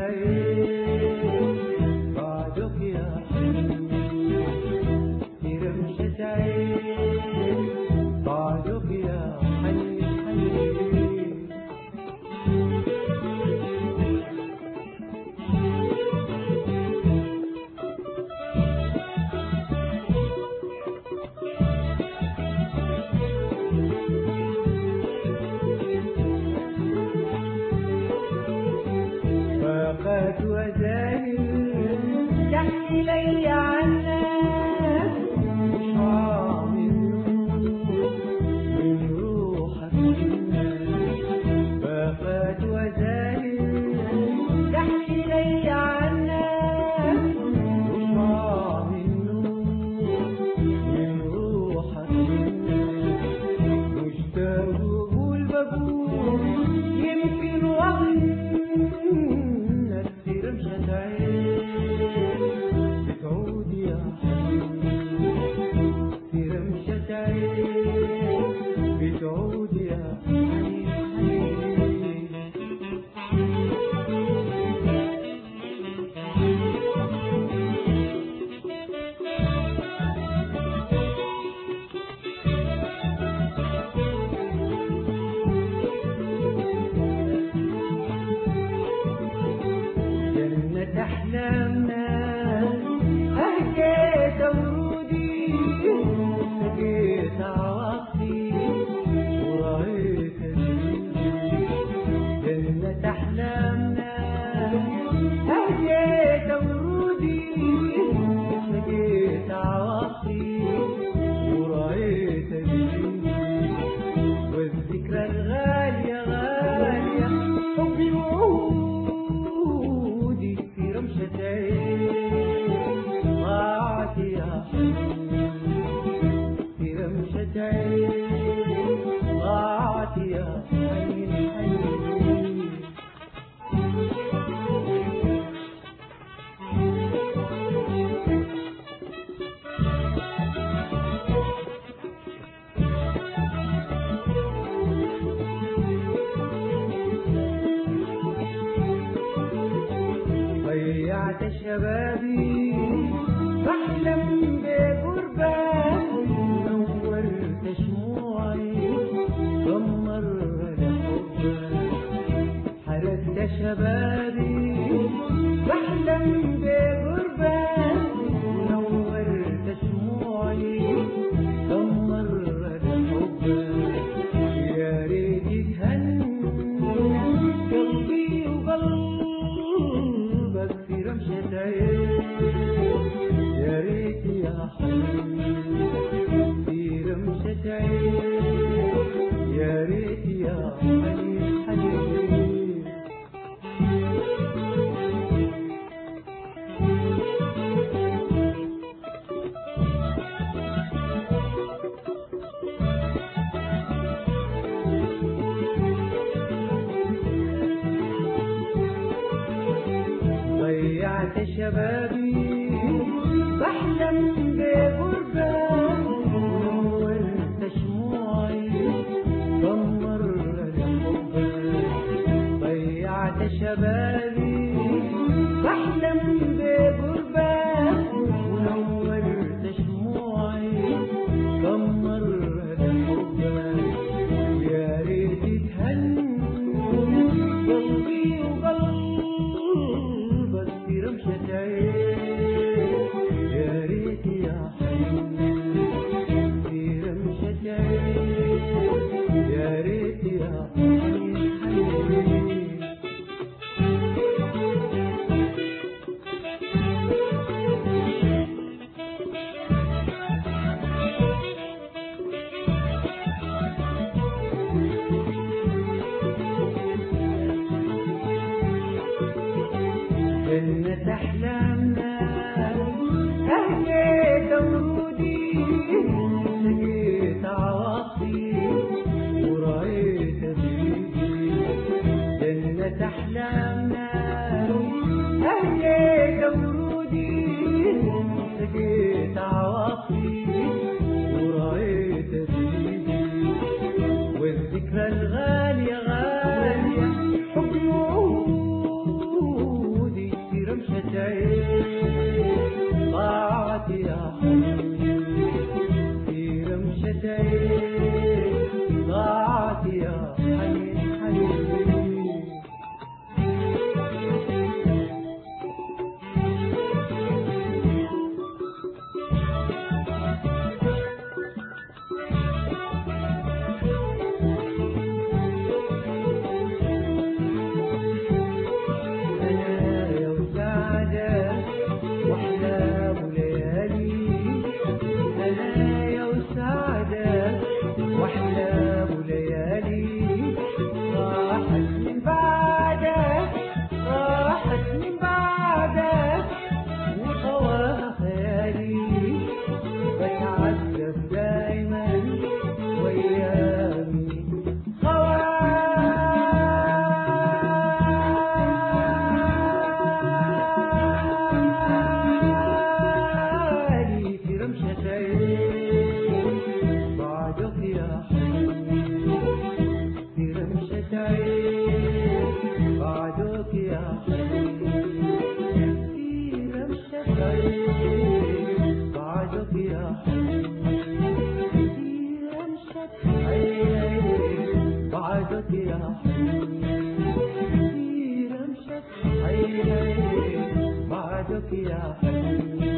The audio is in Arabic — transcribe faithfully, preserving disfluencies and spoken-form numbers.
عين بعدك يا حنين في رمشة عين بعدك يا حنين حنين فاقات وزاهر تحكي لي عنك مشعاع من روحك فاقات وزاهر تحكي لي عنك مشعاع من روحك مشتاق بقول بقول يمكن وقت رمشة عين بتعود يا حنين في رمشة عين بتعود يا حنين أحلامنا هجيت ورودي هجيت عواطفي ورأيت جنة أحلامنا هجيت ورودي هجيت عواطفي ورأيت والذكرى الغالية غالية حبي وعودي رمشة عين ضاعت يا حنين في رمشة عين ضاعت يا حنين حنين ضيعت شبابي بحلم بقربك نورت شموعي دمر لحبك حرقت شبابي بحلم بقربك نورت شموعي دمر لحبك يا ريت تهني قلبي وقلبك في رمشة عين يا ريت يا حنين في رمشة عين يا ريت يا حنين حنين ضيعت شبابي بحلم بقربك نورت شموعي دمر لحبك ضيعت شبابي بحلم بقربك نورت شموعي دمر لحبك يا ريت تهني قلبي وقلبك في رمشة عين يا ريت يا حنين في رمشة عين يا ريت يا حنين حنين جنة أحلامنا هجيت ورودي هجيت عواطفي ورأيت بيدي جنة أحلامنا هجيت ورودي هجيت عواطفي ورأيت بيدي والذكرى الغالية غالية حب يا حبيبي